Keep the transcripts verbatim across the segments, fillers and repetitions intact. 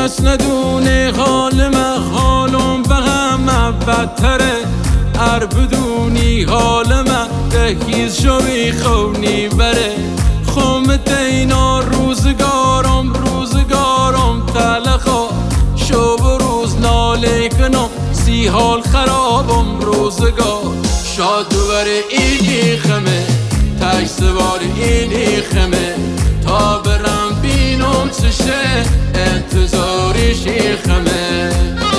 کس ندونه حال من، حالم به هم بدتره. ار بدونی حال من دهیز شوی خونی بره. خمت اینا روزگارم روزگارم تلخا، شب و روز ناله کنم سی حال خرابم روزگار. شاد بر اینی خمه تک سوار اینی خمه، تا برم بینم چشه انتظاریش ای خمه.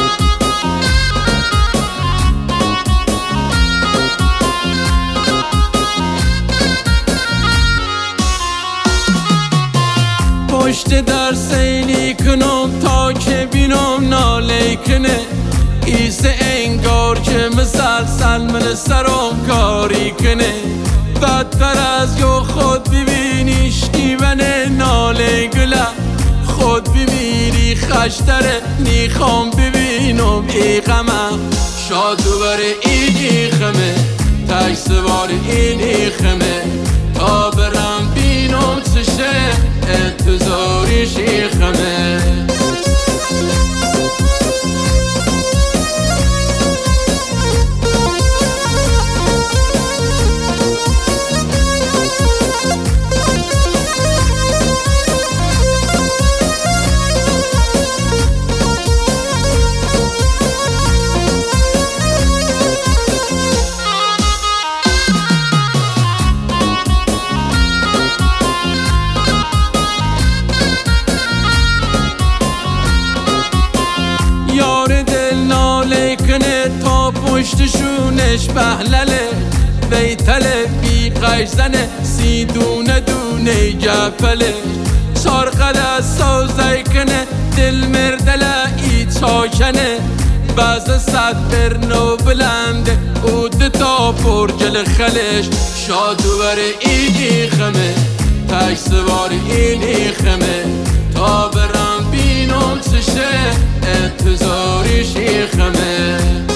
پشت در سیلی کنم تا که بینم ناله کنه. ایسه انگار که مسلسل من سرم کاری کنه. بدتر از یو خود ببینیش دیونه ناله گله. خود بمیری خشتره نیخوام ببینم ای غمه. شاد بر اینی خمه تک سوار اینی خمه، تا برم بینم چشه انتظاریش ای خمه. یار دل ناله کنه تا پشتشونش بهلله. بیتله بی قش زنه سی دونه دونه گفله. چارقد از سازه کنه دل مردله ای چاکنه. بعض صد برنو بلنده اود تا پرگل خلش. شاد بر اینی خمه تک سوار اینی خمه، تا برم بینم چشه انتظاریش ای خمه.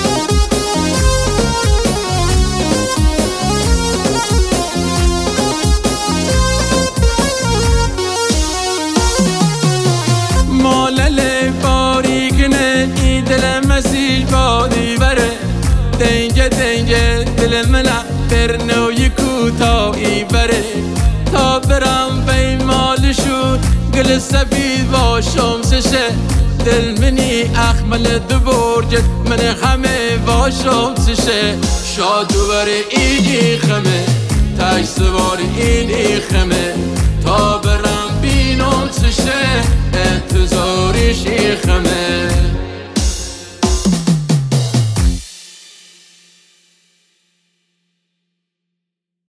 مالله باری کنه ای دل مسیح بادی بره. دنگه دنگه دل ملع برنوی کوتاهی بره، تا برم بی مالشون گل سفید باشم چشه. دل منی اخمل دو برجت من همه باشم چشه. شاد بر اینی خمه تک سوار اینی خمه،